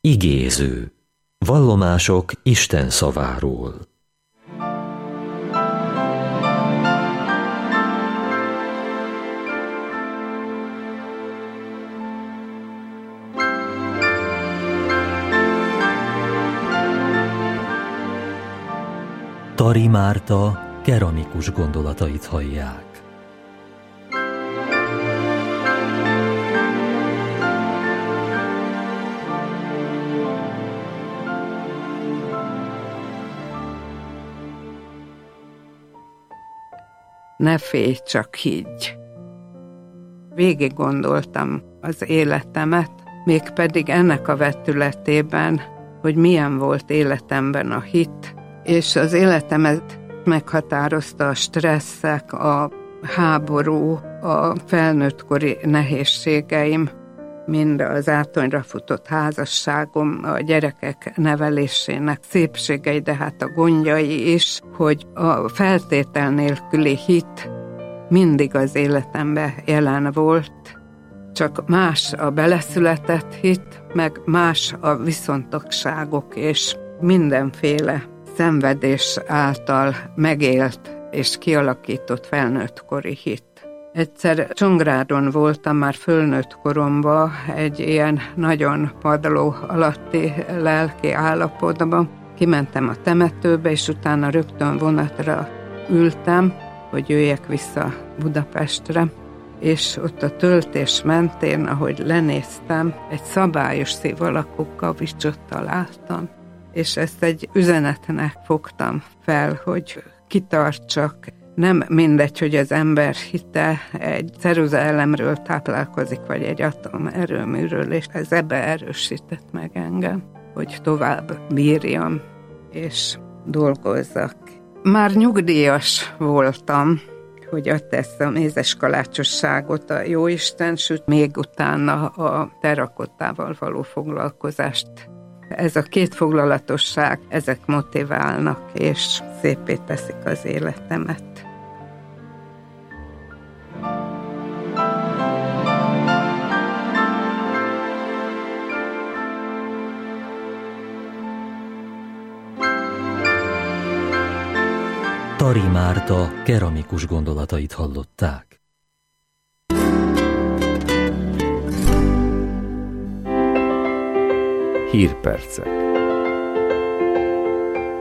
Igéző. Vallomások Isten szaváról. Tari Márta keramikus gondolatait hallják. Ne félj, csak higgy. Végig gondoltam az életemet, mégpedig ennek a vetületében, hogy milyen volt életemben a hit, és az életemet meghatározta a stresszek, a háború, a felnőttkori nehézségeim, mind az átonyra futott házasságom, a gyerekek nevelésének szépségei, de hát a gondjai is, hogy a feltétel nélküli hit mindig az életemben jelen volt, csak más a beleszületett hit, meg más a viszontagságok és mindenféle szenvedés által megélt és kialakított felnőttkori hit. Egyszer Csongrádon voltam már fölnőtt koromban egy ilyen nagyon padló alatti lelki állapotban. Kimentem a temetőbe, és utána rögtön vonatra ültem, hogy jöjjek vissza Budapestre. És ott a töltés mentén, ahogy lenéztem, egy szabályos szív alakú kavicsot találtam. És ezt egy üzenetnek fogtam fel, hogy kitartsak. Nem mindegy, hogy az ember hite egy ceruzaelemről táplálkozik, vagy egy atomerőműről, és ez ebbe erősített meg engem, hogy tovább bírjam, és dolgozzak. Már nyugdíjas voltam, hogy adta ezt a mézes kalácsosságot a jóisten, sőt még utána a terrakottával való foglalkozást. Ez a két foglalatosság, ezek motiválnak, és szépé teszik az életemet. Tari Márta keramikus gondolatait hallották. Hírpercek.